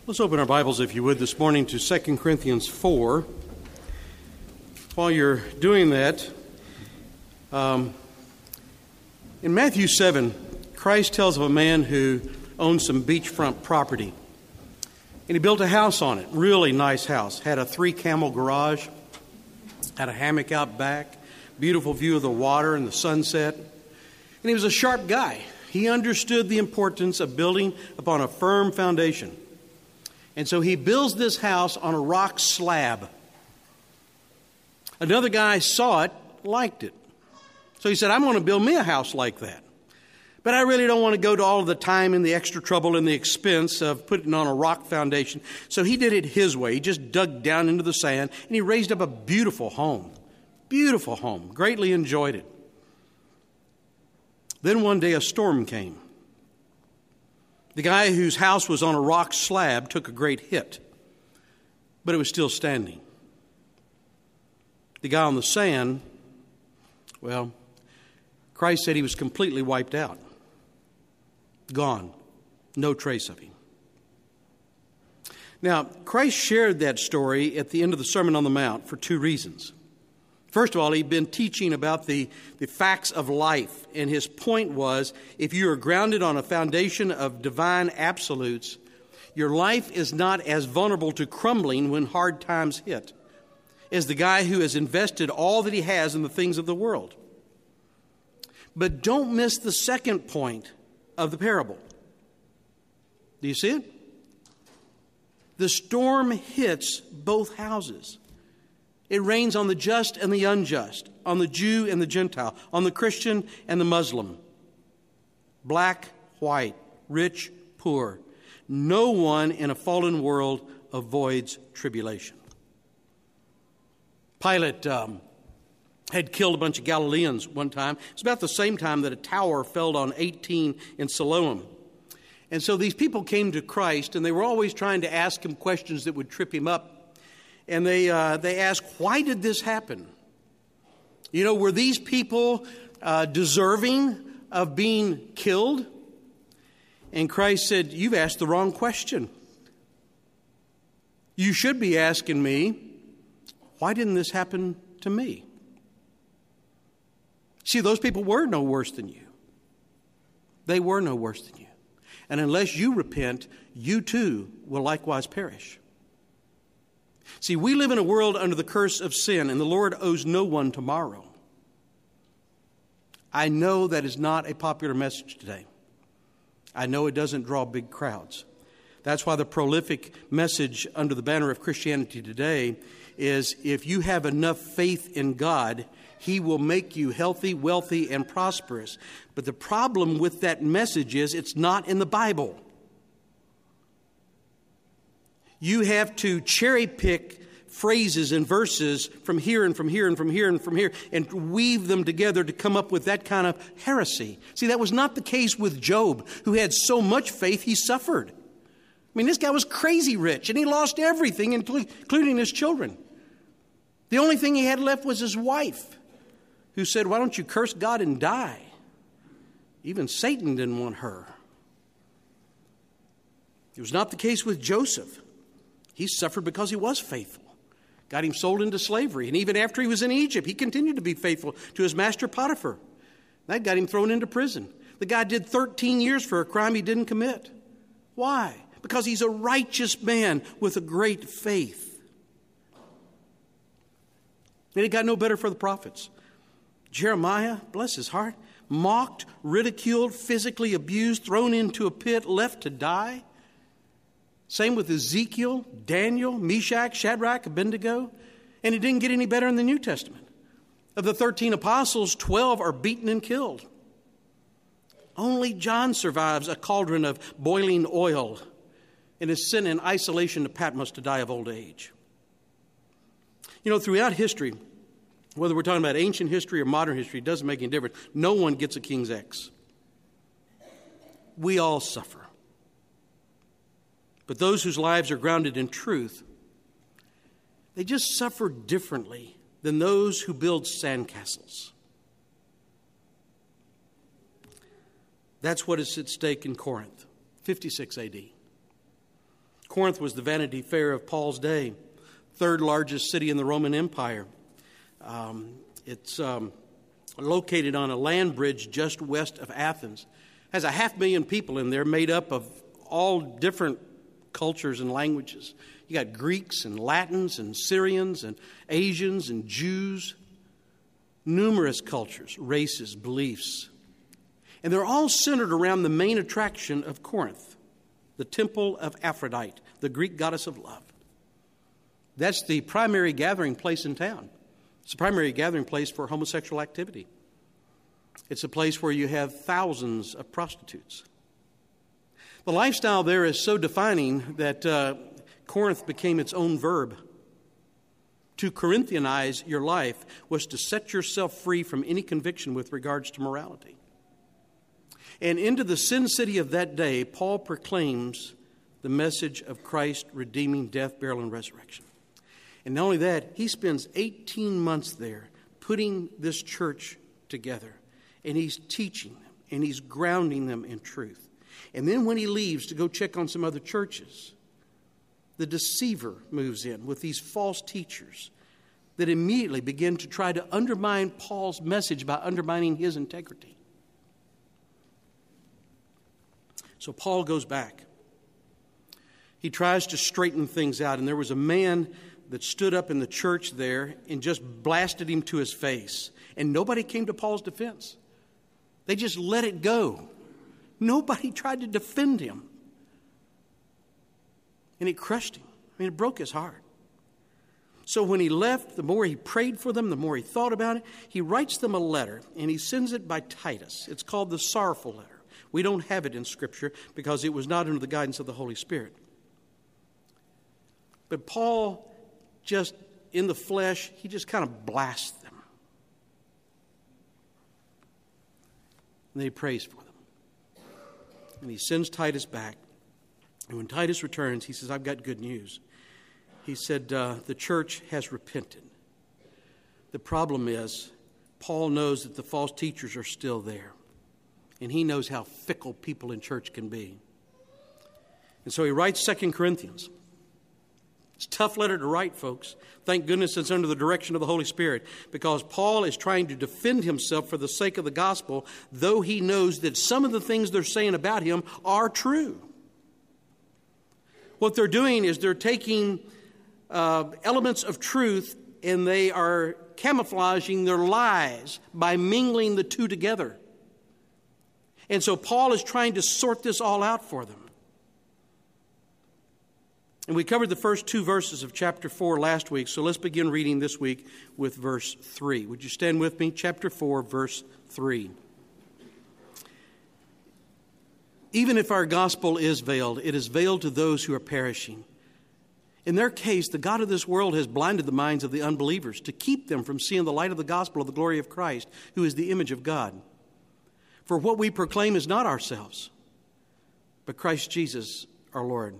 Let's open our Bibles, if you would, this morning to 2 Corinthians 4. While you're doing that, in Matthew 7, Christ tells of a man who owned some beachfront property. And he built a house on it, really nice house. Had a 3-camel garage, had a hammock out back, beautiful view of the water and the sunset. And he was a sharp guy. He understood the importance of building upon a firm foundation. And so he builds this house on a rock slab. Another guy saw it, liked it. So he said, I'm going to build me a house like that. But I really don't want to go to all of the time and the extra trouble and the expense of putting it on a rock foundation. So he did it his way. He just dug down into the sand and he raised up a beautiful home. Beautiful home. Greatly enjoyed it. Then one day a storm came. The guy whose house was on a rock slab took a great hit, but it was still standing. The guy on the sand, well, Christ said he was completely wiped out. Gone. No trace of him. Now, Christ shared that story at the end of the Sermon on the Mount for 2 reasons. First of all, he'd been teaching about the facts of life, and his point was, if you are grounded on a foundation of divine absolutes, your life is not as vulnerable to crumbling when hard times hit as the guy who has invested all that he has in the things of the world. But don't miss the second point of the parable. Do you see it? The storm hits both houses. It rains on the just and the unjust, on the Jew and the Gentile, on the Christian and the Muslim. Black, white, rich, poor. No one in a fallen world avoids tribulation. Pilate had killed a bunch of Galileans one time. It's about the same time that a tower fell on 18 in Siloam. And so these people came to Christ, and they were always trying to ask him questions that would trip him up. And they asked, why did this happen? You know, were these people deserving of being killed? And Christ said, you've asked the wrong question. You should be asking me, why didn't this happen to me? See, those people were no worse than you. They were no worse than you. And unless you repent, you too will likewise perish. See, we live in a world under the curse of sin, and the Lord owes no one tomorrow. I know that is not a popular message today. I know it doesn't draw big crowds. That's why the prolific message under the banner of Christianity today is, if you have enough faith in God, He will make you healthy, wealthy, and prosperous. But the problem with that message is it's not in the Bible. You have to cherry pick phrases and verses from here and from here and from here and from here and weave them together to come up with that kind of heresy. See, that was not the case with Job, who had so much faith he suffered. I mean, this guy was crazy rich and he lost everything, including his children. The only thing he had left was his wife, who said, why don't you curse God and die? Even Satan didn't want her. It was not the case with Joseph. He suffered because he was faithful. Got him sold into slavery. And even after he was in Egypt, he continued to be faithful to his master Potiphar. That got him thrown into prison. The guy did 13 years for a crime he didn't commit. Why? Because he's a righteous man with a great faith. And it got no better for the prophets. Jeremiah, bless his heart, mocked, ridiculed, physically abused, thrown into a pit, left to die. Same with Ezekiel, Daniel, Meshach, Shadrach, Abednego. And it didn't get any better in the New Testament. Of the 13 apostles, 12 are beaten and killed. Only John survives a cauldron of boiling oil and is sent in isolation to Patmos to die of old age. You know, throughout history, whether we're talking about ancient history or modern history, it doesn't make any difference. No one gets a King's X. We all suffer. But those whose lives are grounded in truth, they just suffer differently than those who build sandcastles. That's what is at stake in Corinth, 56 AD. Corinth was the Vanity Fair of Paul's day, third largest city in the Roman Empire. It's located on a land bridge just west of Athens. Has 500,000 people in there made up of all different cultures and languages. You got Greeks and Latins and Syrians and Asians and Jews, numerous cultures, races, beliefs. And they're all centered around the main attraction of Corinth, the temple of Aphrodite, the Greek goddess of love. That's the primary gathering place in town. It's the primary gathering place for homosexual activity. It's a place where you have thousands of prostitutes. The lifestyle there is so defining that Corinth became its own verb. To Corinthianize your life was to set yourself free from any conviction with regards to morality. And into the sin city of that day, Paul proclaims the message of Christ's redeeming death, burial, and resurrection. And not only that, he spends 18 months there putting this church together. And he's teaching them, and he's grounding them in truth. And then when he leaves to go check on some other churches, the deceiver moves in with these false teachers that immediately begin to try to undermine Paul's message by undermining his integrity. So Paul goes back. He tries to straighten things out, and there was a man that stood up in the church there and just blasted him to his face. And nobody came to Paul's defense. They just let it go. Nobody tried to defend him. And it crushed him. I mean, it broke his heart. So when he left, the more he prayed for them, the more he thought about it, he writes them a letter, and he sends it by Titus. It's called the sorrowful letter. We don't have it in Scripture because it was not under the guidance of the Holy Spirit. But Paul, just in the flesh, he just kind of blasts them. And then he prays for them. And he sends Titus back. And when Titus returns, he says, I've got good news. He said, the church has repented. The problem is, Paul knows that the false teachers are still there. And he knows how fickle people in church can be. And so he writes 2 Corinthians. It's a tough letter to write, folks. Thank goodness it's under the direction of the Holy Spirit, because Paul is trying to defend himself for the sake of the gospel, though he knows that some of the things they're saying about him are true. What they're doing is they're taking elements of truth and they are camouflaging their lies by mingling the two together. And so Paul is trying to sort this all out for them. And we covered the first 2 verses of chapter 4 last week, so let's begin reading this week with verse 3. Would you stand with me? Chapter 4, verse 3. Even if our gospel is veiled, it is veiled to those who are perishing. In their case, the God of this world has blinded the minds of the unbelievers to keep them from seeing the light of the gospel of the glory of Christ, who is the image of God. For what we proclaim is not ourselves, but Christ Jesus our Lord.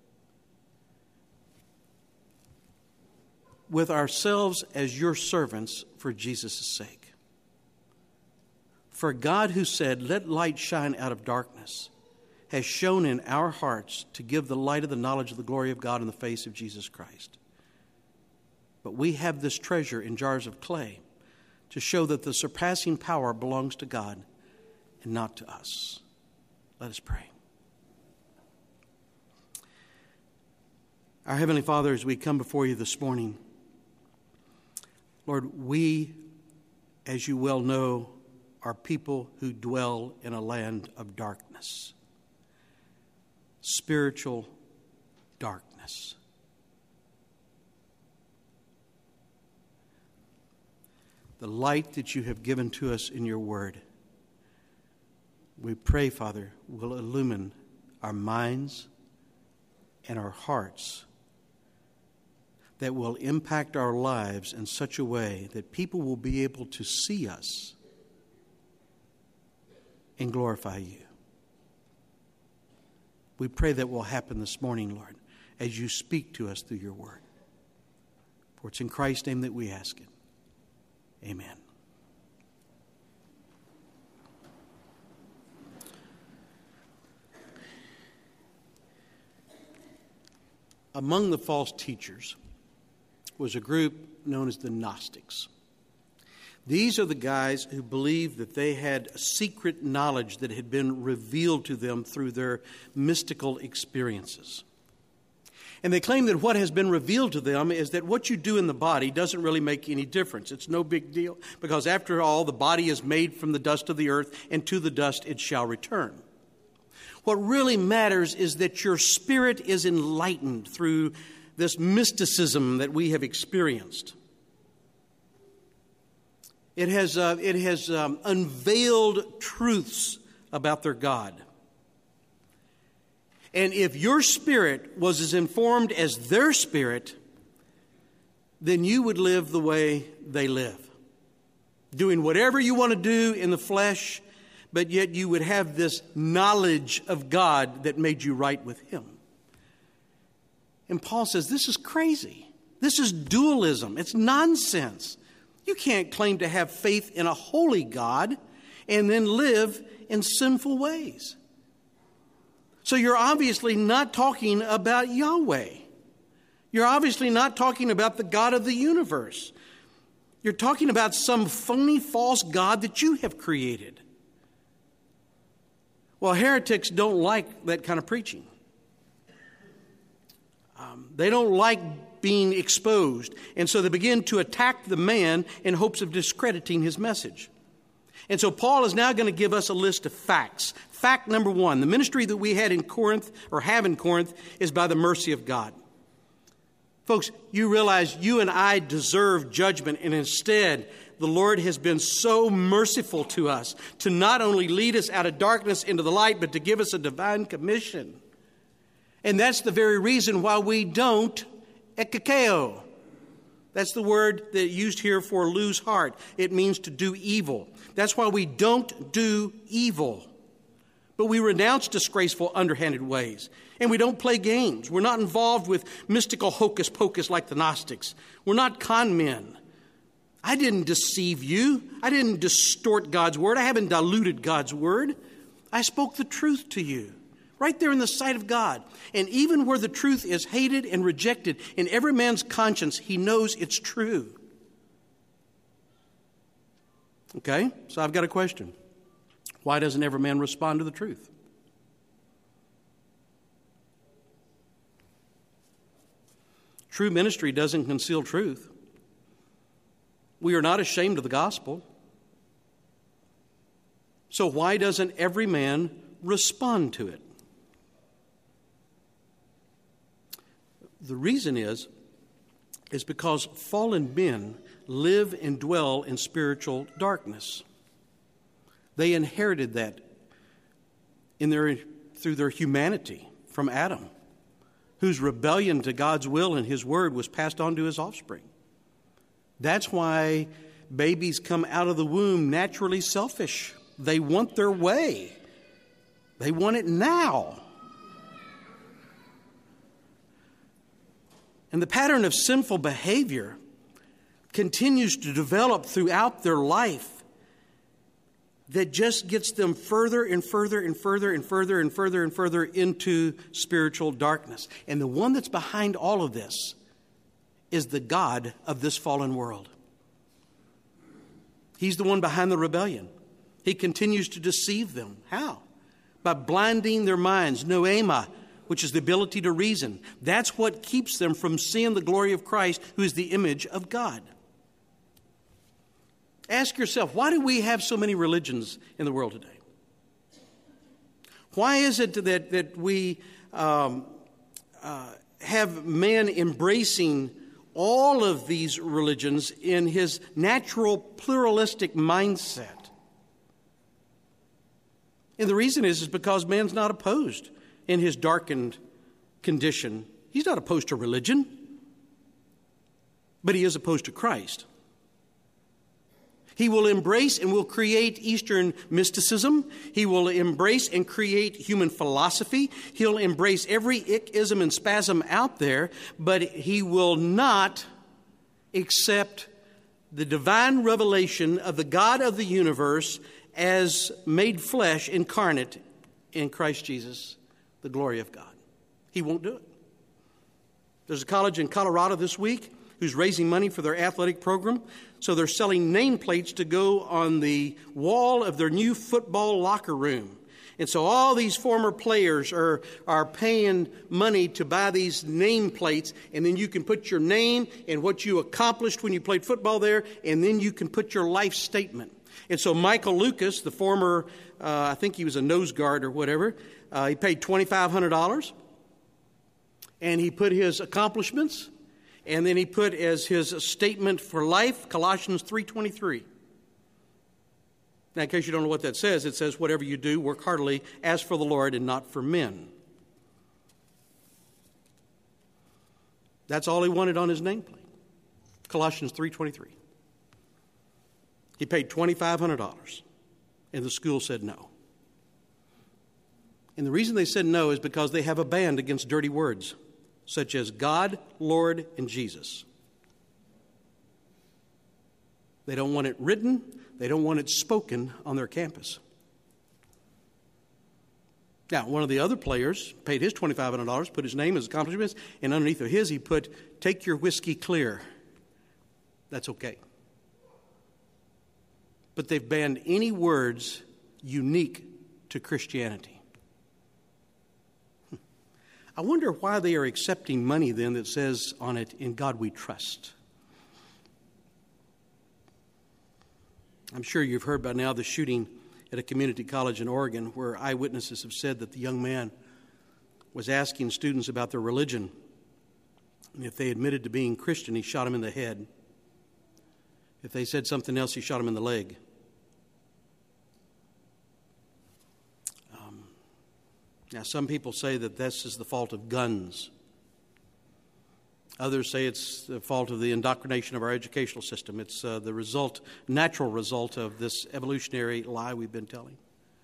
With ourselves as your servants for Jesus' sake. For God, who said, let light shine out of darkness, has shone in our hearts to give the light of the knowledge of the glory of God in the face of Jesus Christ. But we have this treasure in jars of clay to show that the surpassing power belongs to God and not to us. Let us pray. Our Heavenly Father, as we come before you this morning, Lord, we, as you well know, are people who dwell in a land of darkness, spiritual darkness. The light that you have given to us in your word, we pray, Father, will illumine our minds and our hearts, that will impact our lives in such a way that people will be able to see us and glorify you. We pray that will happen this morning, Lord, as you speak to us through your word. For it's in Christ's name that we ask it. Amen. Among the false teachers was a group known as the Gnostics. These are the guys who believed that they had secret knowledge that had been revealed to them through their mystical experiences. And they claim that what has been revealed to them is that what you do in the body doesn't really make any difference. It's no big deal, because after all, the body is made from the dust of the earth, and to the dust it shall return. What really matters is that your spirit is enlightened through this mysticism that we have experienced. It has unveiled truths about their God. And if your spirit was as informed as their spirit, then you would live the way they live, doing whatever you want to do in the flesh, but yet you would have this knowledge of God that made you right with Him. And Paul says this is crazy. This is dualism. It's nonsense. You can't claim to have faith in a holy God and then live in sinful ways. So you're obviously not talking about Yahweh. You're obviously not talking about the God of the universe. You're talking about some phony, false God that you have created. Well, heretics don't like that kind of preaching. They don't like being exposed. And so they begin to attack the man in hopes of discrediting his message. And so Paul is now going to give us a list of facts. Fact number one, the ministry that we had in Corinth, or have in Corinth, is by the mercy of God. Folks, you realize you and I deserve judgment, and instead the Lord has been so merciful to us to not only lead us out of darkness into the light, but to give us a divine commission. And that's the very reason why we don't ekakeo. That's the word that used here for lose heart. It means to do evil. That's why we don't do evil. But we renounce disgraceful, underhanded ways. And we don't play games. We're not involved with mystical hocus pocus like the Gnostics. We're not con men. I didn't deceive you. I didn't distort God's word. I haven't diluted God's word. I spoke the truth to you, right there in the sight of God. And even where the truth is hated and rejected in every man's conscience, he knows it's true. Okay, so I've got a question. Why doesn't every man respond to the truth? True ministry doesn't conceal truth. We are not ashamed of the gospel. So why doesn't every man respond to it? The reason is because fallen men live and dwell in spiritual darkness. They inherited that through their humanity from Adam, whose rebellion to God's will and His word was passed on to his offspring. That's why babies come out of the womb naturally selfish. They want their way. They want it now. And the pattern of sinful behavior continues to develop throughout their life that just gets them further and further and further and further and further and further into spiritual darkness. And the one that's behind all of this is the God of this fallen world. He's the one behind the rebellion. He continues to deceive them. How? By blinding their minds, noema, which is the ability to reason. That's what keeps them from seeing the glory of Christ, who is the image of God. Ask yourself, why do we have so many religions in the world today? Why is it that we have man embracing all of these religions in his natural pluralistic mindset? And the reason is because man's not opposed in his darkened condition. He's not opposed to religion, but he is opposed to Christ. He will embrace and will create Eastern mysticism. He will embrace and create human philosophy. He'll embrace every ism and spasm out there, but he will not accept the divine revelation of the God of the universe as made flesh, incarnate in Christ Jesus, the glory of God. He won't do it. There's a college in Colorado this week who's raising money for their athletic program. So they're selling nameplates to go on the wall of their new football locker room. And so all these former players are paying money to buy these nameplates, and then you can put your name and what you accomplished when you played football there, and then you can put your life statement. And so Michael Lucas, the former, I think he was a nose guard or whatever, he paid $2,500, and he put his accomplishments, and then he put as his statement for life, Colossians 3:23. Now, in case you don't know what that says, it says, whatever you do, work heartily as for the Lord and not for men. That's all he wanted on his nameplate. Colossians 3:23. He paid $2,500, and the school said no. And the reason they said no is because they have a ban against dirty words, such as God, Lord, and Jesus. They don't want it written. They don't want it spoken on their campus. Now, one of the other players paid his $2,500, put his name, his accomplishments, and underneath of his he put, "Take your whiskey clear." That's okay. But they've banned any words unique to Christianity. I wonder why they are accepting money then that says on it, "In God we trust." I'm sure you've heard by now the shooting at a community college in Oregon where eyewitnesses have said that the young man was asking students about their religion. And if they admitted to being Christian, he shot them in the head. If they said something else, he shot them in the leg. Now, some people say that this is the fault of guns. Others say it's the fault of the indoctrination of our educational system. It's the natural result of this evolutionary lie we've been telling.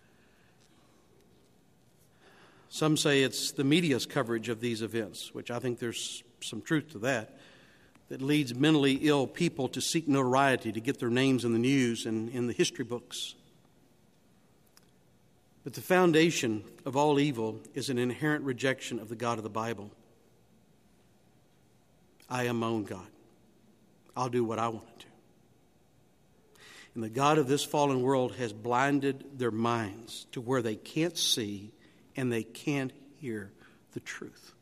Some say it's the media's coverage of these events, which I think there's some truth to that leads mentally ill people to seek notoriety, to get their names in the news and in the history books. But the foundation of all evil is an inherent rejection of the God of the Bible. I am my own God. I'll do what I want to do. And the God of this fallen world has blinded their minds to where they can't see and they can't hear the truth.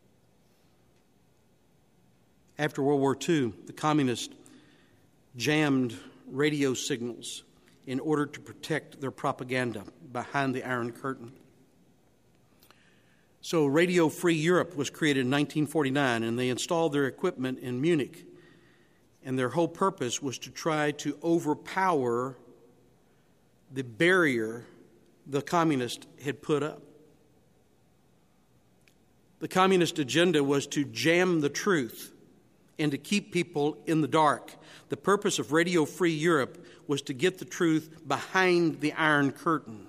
After World War II, the communists jammed radio signals in order to protect their propaganda behind the Iron Curtain. So Radio Free Europe was created in 1949, and they installed their equipment in Munich. And their whole purpose was to try to overpower the barrier the communists had put up. The communist agenda was to jam the truth and to keep people in the dark. The purpose of Radio Free Europe was to get the truth behind the Iron Curtain.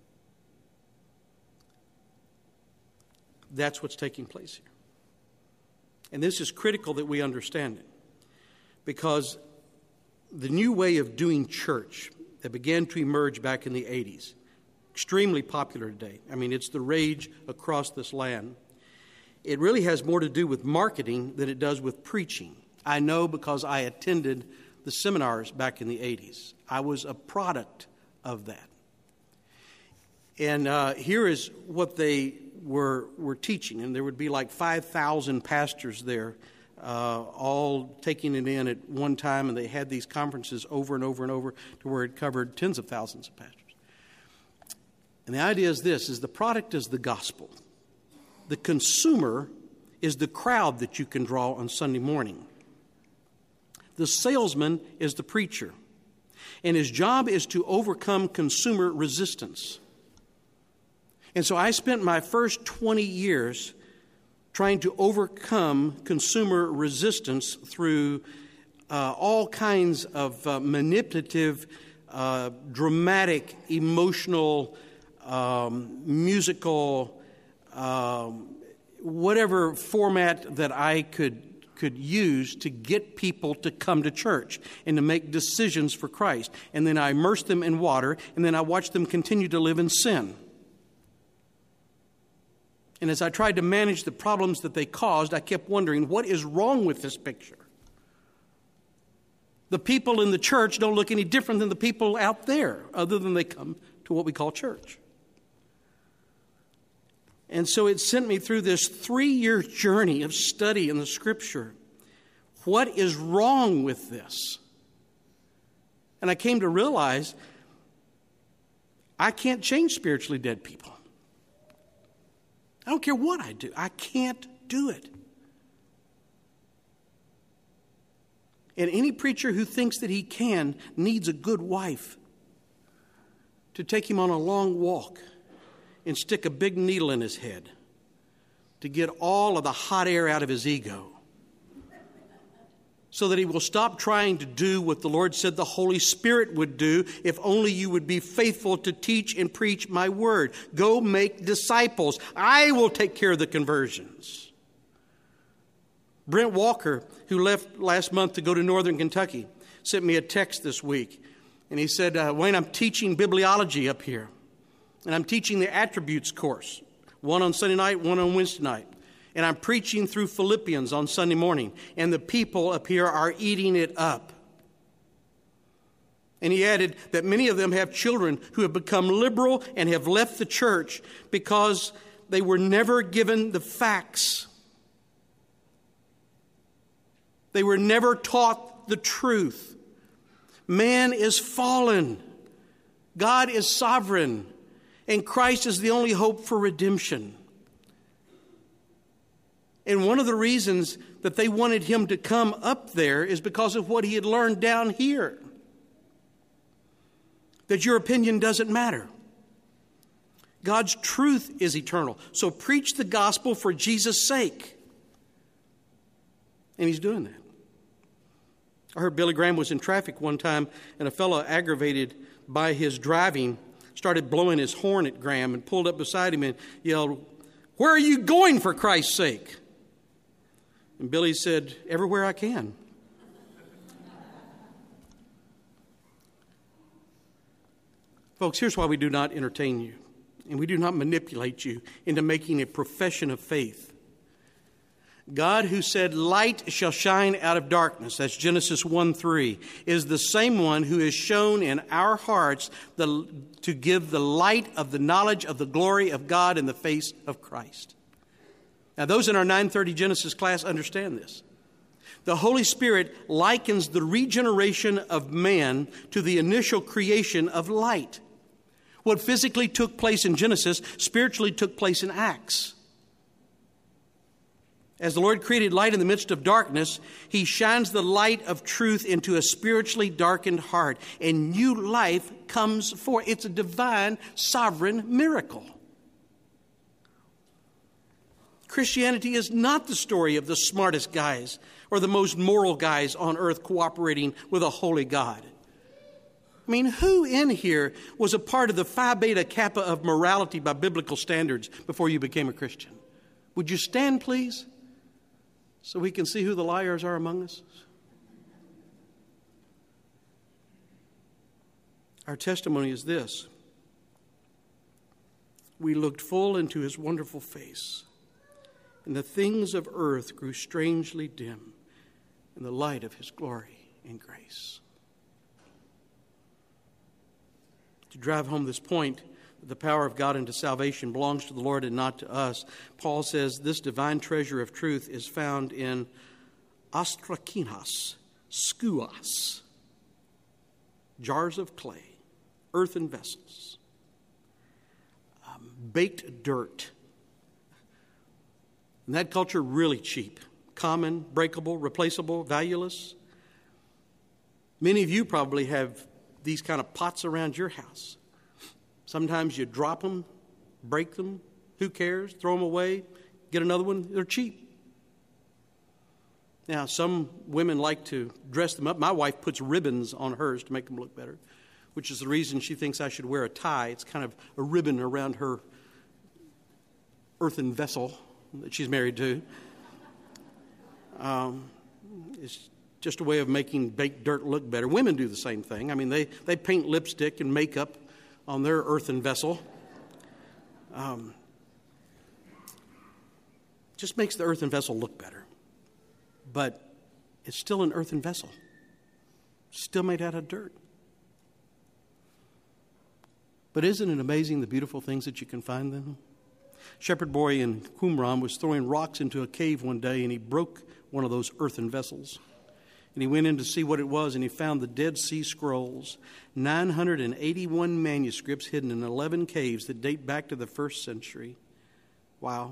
That's what's taking place here. And this is critical that we understand it, because the new way of doing church that began to emerge back in the 80s, extremely popular today. I mean, it's the rage across this land. It really has more to do with marketing than it does with preaching. I know because I attended the seminars back in the 80s. I was a product of that. And here is what they were teaching. And there would be like 5,000 pastors there, all taking it in at one time. And they had these conferences over and over and over to where it covered tens of thousands of pastors. And the idea is this, is the product is the gospel. The consumer is the crowd that you can draw on Sunday morning. The salesman is the preacher. And his job is to overcome consumer resistance. And so I spent my first 20 years trying to overcome consumer resistance through all kinds of manipulative, dramatic, emotional, musical, whatever format that I could use to get people to come to church and to make decisions for Christ. And then I immersed them in water, and then I watched them continue to live in sin. And as I tried to manage the problems that they caused, I kept wondering, what is wrong with this picture? The people in the church don't look any different than the people out there, other than they come to what we call church. And so it sent me through this 3-year journey of study in the Scripture. What is wrong with this? And I came to realize I can't change spiritually dead people. I don't care what I do. I can't do it. And any preacher who thinks that he can needs a good wife to take him on a long walk and stick a big needle in his head to get all of the hot air out of his ego, so that he will stop trying to do what the Lord said the Holy Spirit would do if only you would be faithful to teach and preach my word. Go make disciples. I will take care of the conversions. Brent Walker, who left last month to go to Northern Kentucky, sent me a text this week. And he said, Wayne, I'm teaching bibliology up here. And I'm teaching the attributes course. One on Sunday night, one on Wednesday night. And I'm preaching through Philippians on Sunday morning. And the people up here are eating it up. And he added that many of them have children who have become liberal and have left the church because they were never given the facts. They were never taught the truth. Man is fallen. God is sovereign. And Christ is the only hope for redemption. And one of the reasons that they wanted him to come up there is because of what he had learned down here. That your opinion doesn't matter. God's truth is eternal. So preach the gospel for Jesus' sake. And he's doing that. I heard Billy Graham was in traffic one time, and a fellow aggravated by his driving started blowing his horn at Graham and pulled up beside him and yelled, "Where are you going, for Christ's sake?" And Billy said, "Everywhere I can." Folks, here's why we do not entertain you, and we do not manipulate you into making a profession of faith. God, who said, "Light shall shine out of darkness," that's Genesis 1:3, is the same one who is shown in our hearts to give the light of the knowledge of the glory of God in the face of Christ. Now, those in our 9:30 Genesis class understand this. The Holy Spirit likens the regeneration of man to the initial creation of light. What physically took place in Genesis spiritually took place in Acts. As the Lord created light in the midst of darkness, he shines the light of truth into a spiritually darkened heart, and new life comes forth. It's a divine, sovereign miracle. Christianity is not the story of the smartest guys or the most moral guys on earth cooperating with a holy God. I mean, who in here was a part of the Phi Beta Kappa of morality by biblical standards before you became a Christian? Would you stand, please? So we can see who the liars are among us. Our testimony is this. We looked full into his wonderful face, and the things of earth grew strangely dim in the light of his glory and grace. To drive home this point, the power of God into salvation belongs to the Lord and not to us. Paul says this divine treasure of truth is found in ostrakinos, skuas, jars of clay, earthen vessels, baked dirt. In that culture, really cheap, common, breakable, replaceable, valueless. Many of you probably have these kind of pots around your house. Sometimes you drop them, break them, who cares? Throw them away, get another one. They're cheap. Now, some women like to dress them up. My wife puts ribbons on hers to make them look better, which is the reason she thinks I should wear a tie. It's kind of a ribbon around her earthen vessel that she's married to. It's just a way of making baked dirt look better. Women do the same thing. I mean, they paint lipstick and makeup on their earthen vessel. Just makes the earthen vessel look better. But it's still an earthen vessel. Still made out of dirt. But isn't it amazing the beautiful things that you can find in them? Shepherd boy in Qumran was throwing rocks into a cave one day, and he broke one of those earthen vessels. And he went in to see what it was, and he found the Dead Sea Scrolls, 981 manuscripts hidden in 11 caves that date back to the 1st century. Wow.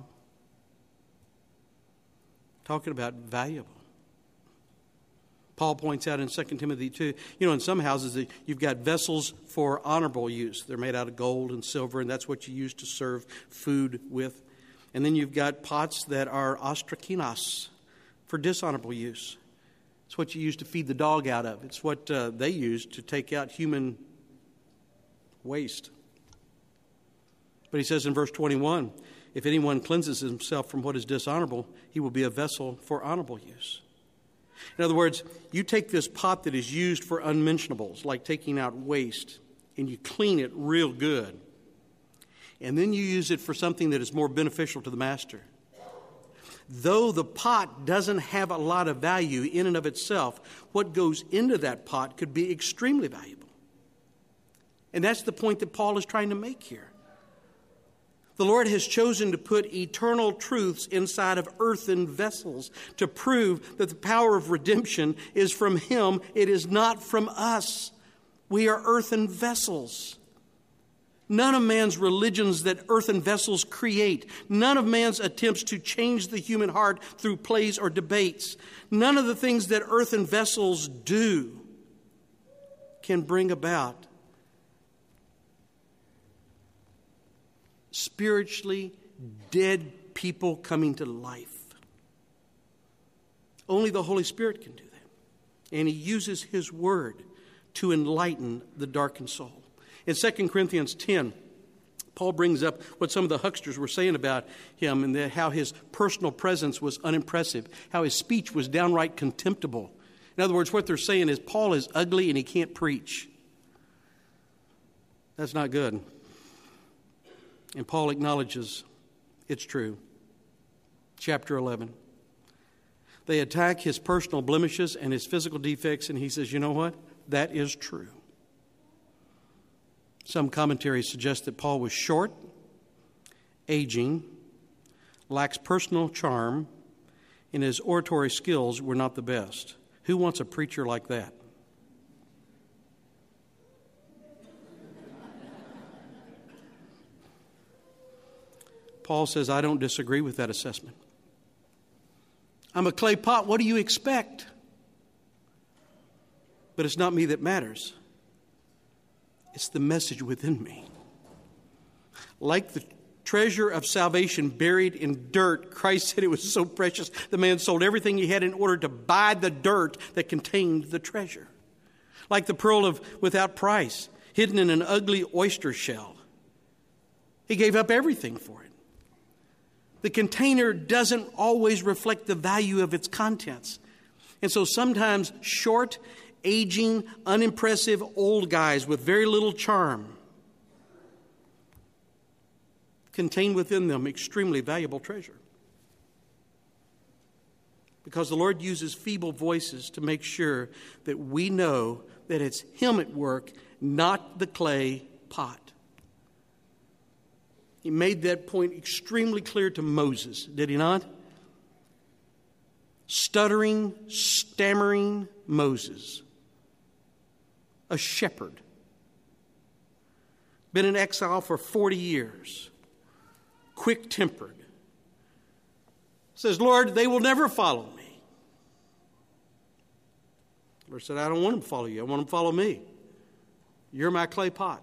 Talking about valuable. Paul points out in 2 Timothy 2, in some houses you've got vessels for honorable use. They're made out of gold and silver, and that's what you use to serve food with. And then you've got pots that are ostrakinos, for dishonorable use. It's what you use to feed the dog out of. It's what they use to take out human waste. But he says in verse 21, if anyone cleanses himself from what is dishonorable, he will be a vessel for honorable use. In other words, you take this pot that is used for unmentionables, like taking out waste, and you clean it real good. And then you use it for something that is more beneficial to the master. Though the pot doesn't have a lot of value in and of itself, what goes into that pot could be extremely valuable. And that's the point that Paul is trying to make here. The Lord has chosen to put eternal truths inside of earthen vessels to prove that the power of redemption is from Him. It is not from us. We are earthen vessels. None of man's religions that earthen vessels create, none of man's attempts to change the human heart through plays or debates, none of the things that earthen vessels do can bring about spiritually dead people coming to life. Only the Holy Spirit can do that. And He uses His Word to enlighten the darkened soul. In 2 Corinthians 10, Paul brings up what some of the hucksters were saying about him and how his personal presence was unimpressive, how his speech was downright contemptible. In other words, what they're saying is Paul is ugly and he can't preach. That's not good. And Paul acknowledges it's true. Chapter 11. They attack his personal blemishes and his physical defects, and he says, you know what? That is true. Some commentaries suggest that Paul was short, aging, lacks personal charm, and his oratory skills were not the best. Who wants a preacher like that? Paul says, I don't disagree with that assessment. I'm a clay pot. What do you expect? But it's not me that matters. It's the message within me. Like the treasure of salvation buried in dirt, Christ said it was so precious, the man sold everything he had in order to buy the dirt that contained the treasure. Like the pearl without price, hidden in an ugly oyster shell. He gave up everything for it. The container doesn't always reflect the value of its contents. And so sometimes short, aging, unimpressive old guys with very little charm contain within them extremely valuable treasure. Because the Lord uses feeble voices to make sure that we know that it's Him at work, not the clay pot. He made that point extremely clear to Moses, did he not? Stuttering, stammering Moses. A shepherd. Been in exile for 40 years. Quick-tempered. Says, Lord, they will never follow me. The Lord said, I don't want them to follow you. I want them to follow me. You're my clay pot.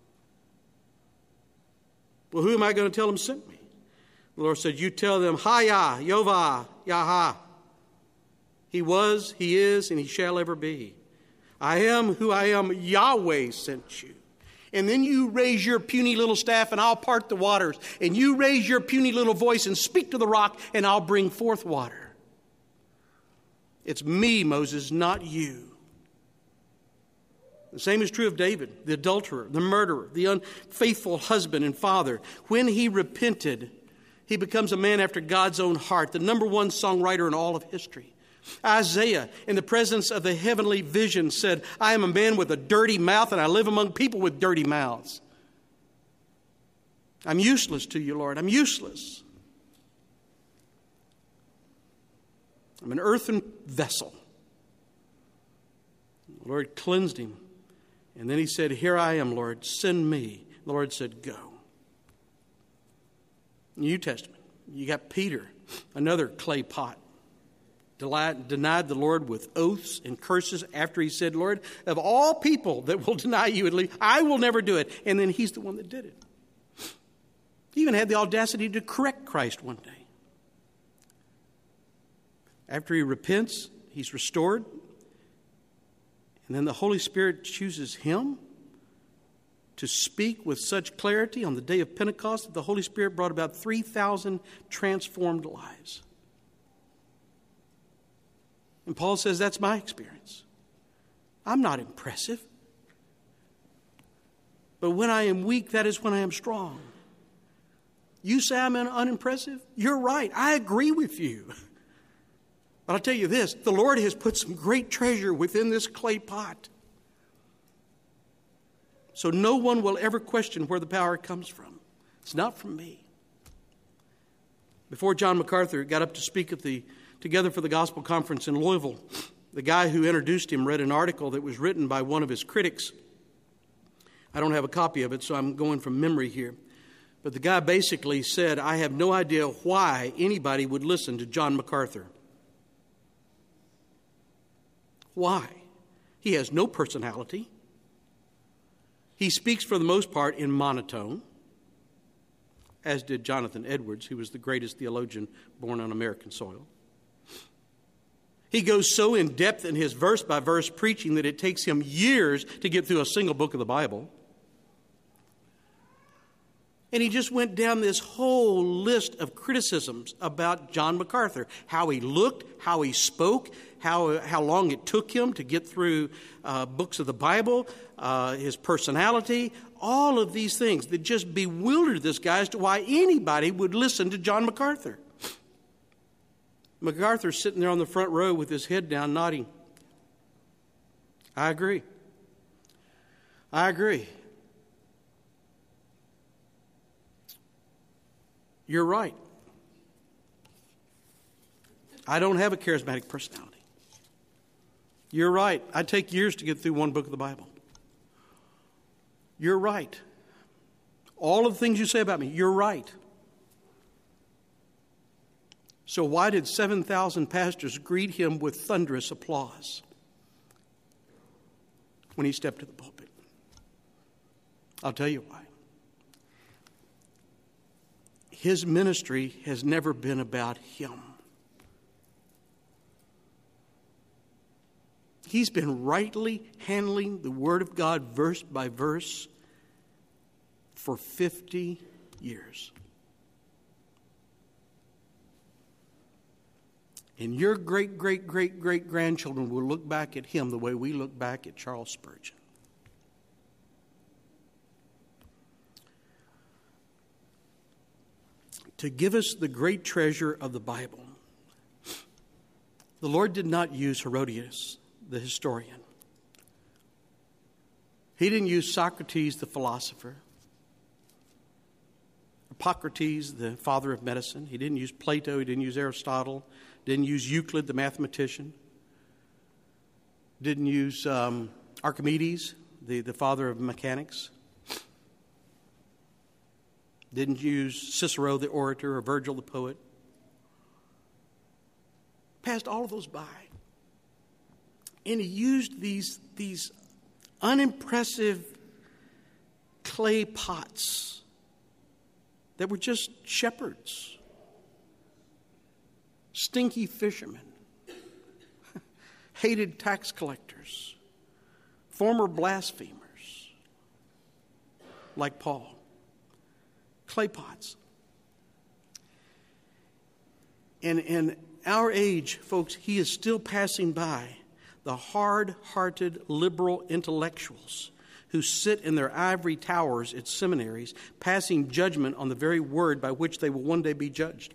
Well, who am I going to tell them sent me? The Lord said, you tell them, Haya, Yovah, Yaha. He was, He is, and He shall ever be. I am who I am, Yahweh sent you. And then you raise your puny little staff and I'll part the waters. And you raise your puny little voice and speak to the rock and I'll bring forth water. It's me, Moses, not you. The same is true of David, the adulterer, the murderer, the unfaithful husband and father. When he repented, He becomes a man after God's own heart, the number one songwriter in all of history. Isaiah, in the presence of the heavenly vision, said, I am a man with a dirty mouth, and I live among people with dirty mouths. I'm useless to you, Lord. I'm useless. I'm an earthen vessel. The Lord cleansed him. And then he said, here I am, Lord. Send me. The Lord said, go. New Testament, you got Peter, another clay pot. Denied the Lord with oaths and curses after he said, Lord, of all people that will deny you and leave, I will never do it. And then he's the one that did it. He even had the audacity to correct Christ one day. After he repents, he's restored. And then the Holy Spirit chooses him to speak with such clarity on the day of Pentecost that the Holy Spirit brought about 3,000 transformed lives. And Paul says, that's my experience. I'm not impressive. But when I am weak, that is when I am strong. You say I'm unimpressive? You're right. I agree with you. But I'll tell you this, the Lord has put some great treasure within this clay pot. So no one will ever question where the power comes from. It's not from me. Before John MacArthur got up to speak at the Together for the Gospel Conference in Louisville, the guy who introduced him read an article that was written by one of his critics. I don't have a copy of it, so I'm going from memory here. But the guy basically said, I have no idea why anybody would listen to John MacArthur. Why? He has no personality. He speaks for the most part in monotone, as did Jonathan Edwards, who was the greatest theologian born on American soil. He goes so in depth in his verse-by-verse preaching that it takes him years to get through a single book of the Bible. And he just went down this whole list of criticisms about John MacArthur, how he looked, how he spoke, how long it took him to get through books of the Bible, his personality, all of these things that just bewildered this guy as to why anybody would listen to John MacArthur. MacArthur's sitting there on the front row with his head down, nodding. I agree. I agree. You're right. I don't have a charismatic personality. You're right. I take years to get through one book of the Bible. You're right. All of the things you say about me, you're right. So why did 7,000 pastors greet him with thunderous applause when he stepped to the pulpit? I'll tell you why. His ministry has never been about him. He's been rightly handling the Word of God verse by verse for 50 years. And your great-great-great-great-grandchildren will look back at him the way we look back at Charles Spurgeon. To give us the great treasure of the Bible, the Lord did not use Herodias, the historian. He didn't use Socrates, the philosopher. Hippocrates, the father of medicine. He didn't use Plato. He didn't use Aristotle. Didn't use Euclid, the mathematician. Didn't use Archimedes, the father of mechanics. Didn't use Cicero, the orator, or Virgil, the poet. Passed all of those by. And he used these unimpressive clay pots that were just shepherds, stinky fishermen, hated tax collectors, former blasphemers like Paul. Clay pots. And in our age, folks, he is still passing by the hard-hearted liberal intellectuals who sit in their ivory towers at seminaries, passing judgment on the very word by which they will one day be judged.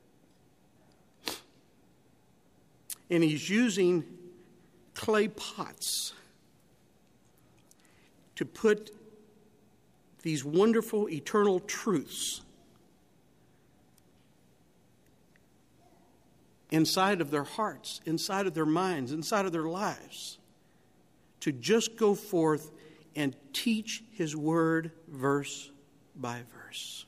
And he's using clay pots to put these wonderful eternal truths inside of their hearts, inside of their minds, inside of their lives, to just go forth and teach his word verse by verse.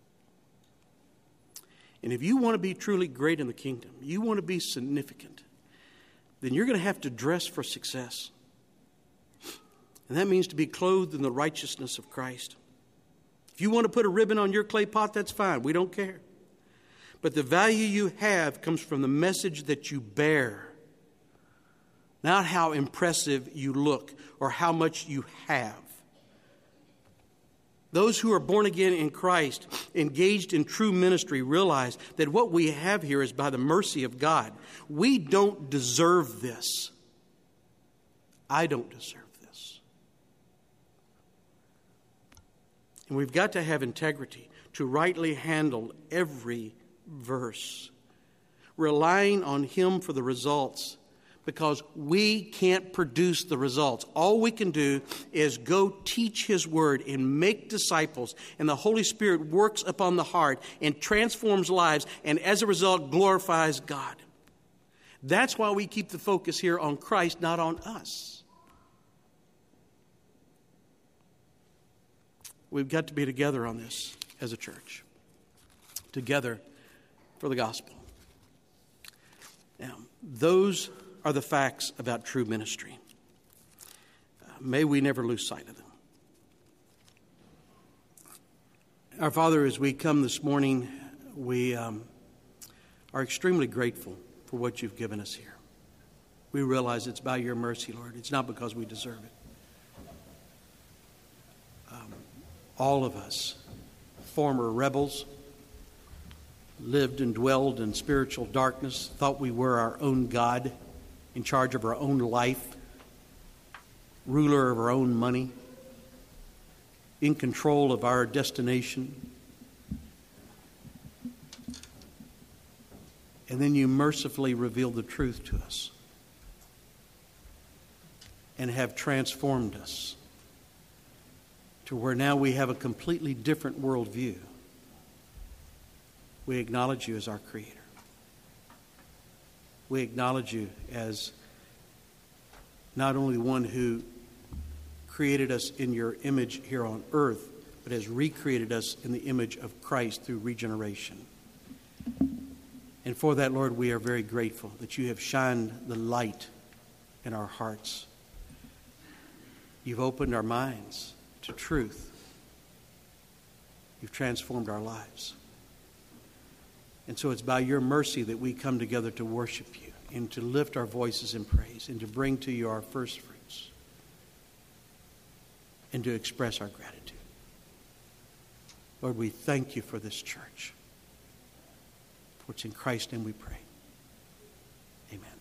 And if you want to be truly great in the kingdom, you want to be significant, then you're going to have to dress for success. And that means to be clothed in the righteousness of Christ. If you want to put a ribbon on your clay pot, that's fine. We don't care. But the value you have comes from the message that you bear, not how impressive you look or how much you have. Those who are born again in Christ, engaged in true ministry, realize that what we have here is by the mercy of God. We don't deserve this. I don't deserve this. And we've got to have integrity to rightly handle every verse, relying on him for the results, because we can't produce the results. All we can do is go teach his word and make disciples, and the Holy Spirit works upon the heart and transforms lives, and as a result glorifies God. That's why we keep the focus here on Christ, not on us. We've got to be together on this as a church, together for the gospel. Now, those are the facts about true ministry. May we never lose sight of them. Our Father, as we come this morning, we are extremely grateful for what you've given us here. We realize it's by your mercy, Lord. It's not because we deserve it. All of us, former rebels, lived and dwelled in spiritual darkness, thought we were our own God, in charge of our own life, ruler of our own money, in control of our destination. And then you mercifully revealed the truth to us and have transformed us to where now we have a completely different worldview. We acknowledge you as our Creator. We acknowledge you as not only one who created us in your image here on earth, but has recreated us in the image of Christ through regeneration. And for that, Lord, we are very grateful that you have shined the light in our hearts. You've opened our minds to truth. You've transformed our lives. And so it's by your mercy that we come together to worship you and to lift our voices in praise and to bring to you our first fruits and to express our gratitude. Lord, we thank you for this church. For it's in Christ's name we pray. Amen.